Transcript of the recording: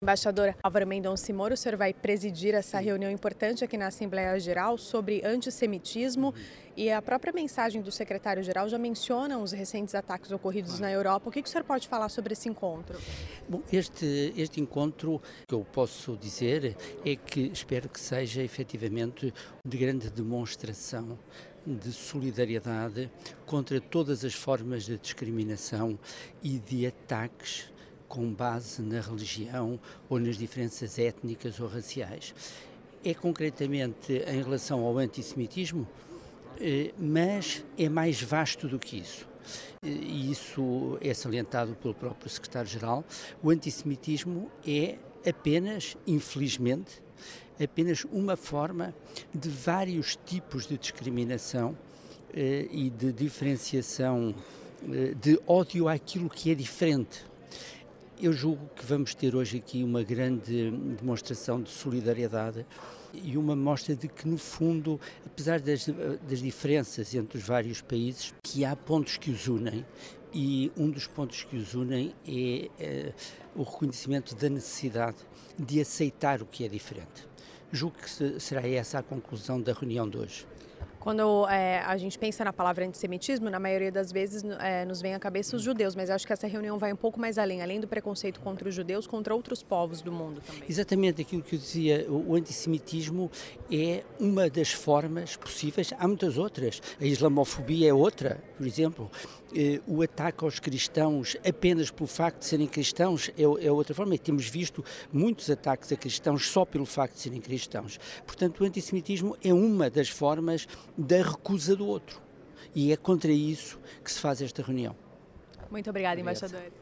Embaixador Álvaro Mendonça Moura, o senhor vai presidir essa reunião importante aqui na Assembleia Geral sobre antissemitismo e a própria mensagem do secretário-geral já menciona os recentes ataques ocorridos na Europa. O que o senhor pode falar sobre esse encontro? Bom, este encontro, o que eu posso dizer é que espero que seja efetivamente de grande demonstração de solidariedade contra todas as formas de discriminação e de ataques com base na religião ou nas diferenças étnicas ou raciais. É concretamente em relação ao antissemitismo, mas é mais vasto do que isso. E isso é salientado pelo próprio secretário-geral. O antissemitismo é apenas, infelizmente, apenas uma forma de vários tipos de discriminação e de diferenciação, de ódio àquilo que é diferente. Eu julgo que vamos ter hoje aqui uma grande demonstração de solidariedade e uma mostra de que, no fundo, apesar das diferenças entre os vários países, que há pontos que os unem, e um dos pontos que os unem é o reconhecimento da necessidade de aceitar o que é diferente. Julgo que será essa a conclusão da reunião de hoje. Quando a gente pensa na palavra antissemitismo, na maioria das vezes nos vem à cabeça os judeus, mas acho que essa reunião vai um pouco mais além do preconceito contra os judeus, contra outros povos do mundo também. Exatamente aquilo que eu dizia, o antissemitismo é uma das formas possíveis, há muitas outras, a islamofobia é outra, por exemplo, o ataque aos cristãos apenas pelo facto de serem cristãos é outra forma, e temos visto muitos ataques a cristãos só pelo facto de serem cristãos. Portanto, o antissemitismo é uma das formas da recusa do outro. E é contra isso que se faz esta reunião. Muito obrigada, embaixador.